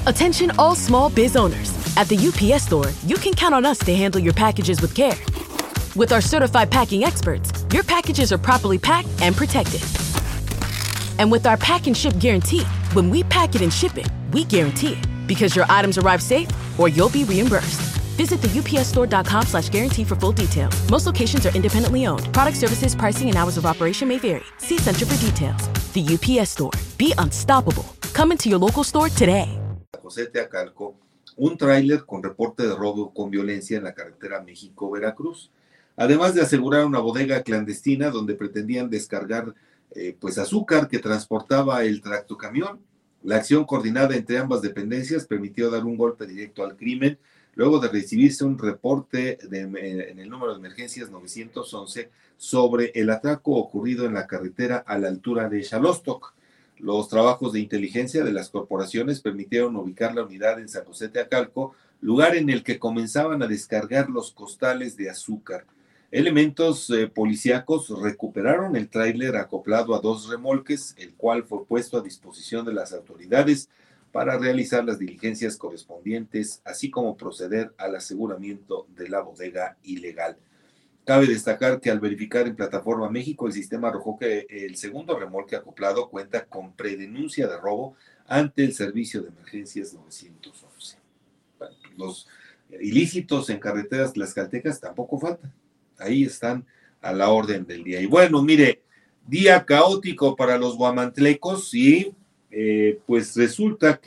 Attention all small biz owners. At the UPS Store, you can count on us to handle your packages with care. With our certified packing experts, your packages are properly packed and protected. And with our pack and ship guarantee, when we pack it and ship it, we guarantee it. Because your items arrive safe or you'll be reimbursed. Visit the upsstore.com/guarantee for full details. Most locations are independently owned. Product services, pricing, and hours of operation may vary. See Center for details. The UPS Store. Be unstoppable. Come into your local store today. José Teacalco, un tráiler con reporte de robo con violencia en la carretera México-Veracruz. Además de asegurar una bodega clandestina donde pretendían descargar azúcar que transportaba el tractocamión. La acción coordinada entre ambas dependencias permitió dar un golpe directo al crimen luego de recibirse un reporte en el número de emergencias 911 sobre el atraco ocurrido en la carretera a la altura de Xalóstoc. Los trabajos de inteligencia de las corporaciones permitieron ubicar la unidad en San José Teacalco, lugar en el que comenzaban a descargar los costales de azúcar. Elementos policíacos recuperaron el tráiler acoplado a 2 remolques, el cual fue puesto a disposición de las autoridades para realizar las diligencias correspondientes, así como proceder al aseguramiento de la bodega ilegal. Cabe destacar que al verificar en Plataforma México, el sistema arrojó que el segundo remolque acoplado cuenta con predenuncia de robo ante el Servicio de Emergencias 911. Bueno, los ilícitos en carreteras tlaxcaltecas tampoco faltan. Ahí están a la orden del día. Y bueno, mire, día caótico para los guamantlecos y pues resulta que